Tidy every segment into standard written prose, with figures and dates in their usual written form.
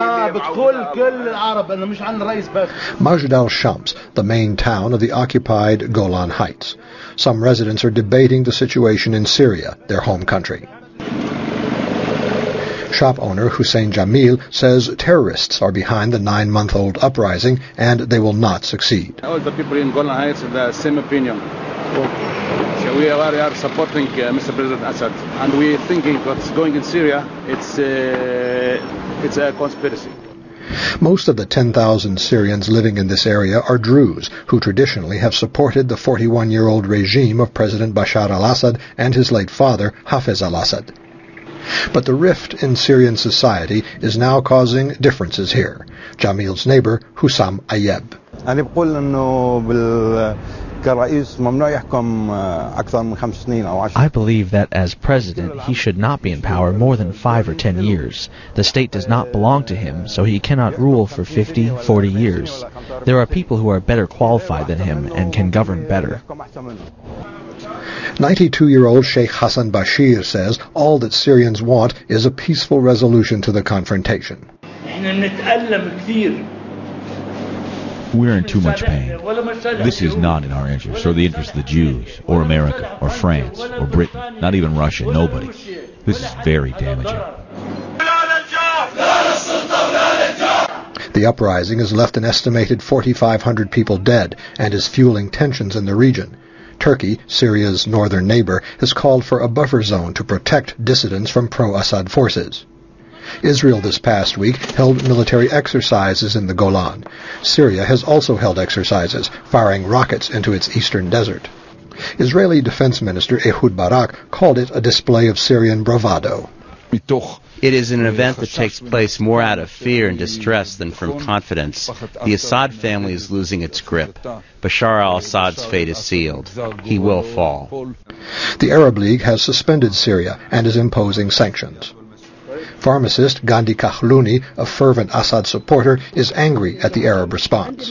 Majd al-Shams, the main town of the occupied Golan Heights. Some residents are debating the situation in Syria, their home country. Shop owner Hussein Jamil says terrorists are behind the 9-month-old uprising and they will not succeed. All the people in Golan Heights have the same opinion. So we are supporting Mr. President Assad, and we are thinking what's going in Syria, it's a conspiracy. Most of the 10,000 Syrians living in this area are Druze, who traditionally have supported the 41-year-old regime of President Bashar al-Assad and his late father, Hafez al-Assad. But the rift in Syrian society is now causing differences here. Jamil's neighbor, Hussam Ayeb. I believe that as president, he should not be in power more than 5 or 10 years. The state does not belong to him, so he cannot rule for 50, 40 years. There are people who are better qualified than him and can govern better. 92-year-old Sheikh Hassan Bashir says all that Syrians want is a peaceful resolution to the confrontation. We're in too much pain. This is not in our interest, or the interest of the Jews, or America, or France, or Britain, not even Russia, nobody. This is very damaging. The uprising has left an estimated 4,500 people dead and is fueling tensions in the region. Turkey, Syria's northern neighbor, has called for a buffer zone to protect dissidents from pro-Assad forces. Israel this past week held military exercises in the Golan. Syria has also held exercises, firing rockets into its eastern desert. Israeli Defense Minister Ehud Barak called it a display of Syrian bravado. It is an event that takes place more out of fear and distress than from confidence. The Assad family is losing its grip. Bashar al-Assad's fate is sealed. He will fall. The Arab League has suspended Syria and is imposing sanctions. Pharmacist Gandhi Kahluni, a fervent Assad supporter, is angry at the Arab response.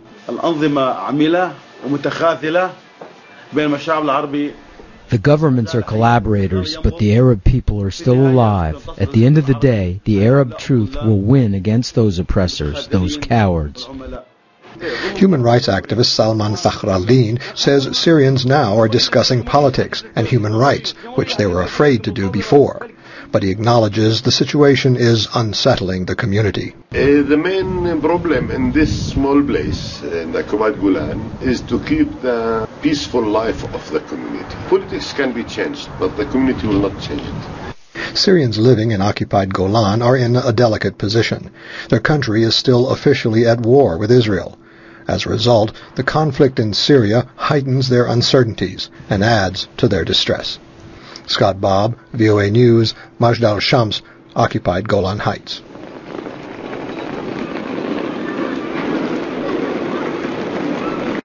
The governments are collaborators, but the Arab people are still alive. At the end of the day, the Arab truth will win against those oppressors, those cowards. Human rights activist Salman Fakhraldin says Syrians now are discussing politics and human rights, which they were afraid to do before. But he acknowledges the situation is unsettling the community. The main problem in this small place, in the Occupied Golan, is to keep the peaceful life of the community. Politics can be changed, but the community will not change it. Syrians living in occupied Golan are in a delicate position. Their country is still officially at war with Israel. As a result, the conflict in Syria heightens their uncertainties and adds to their distress. Scott Bobb, VOA News, Majd al-Shams, occupied Golan Heights.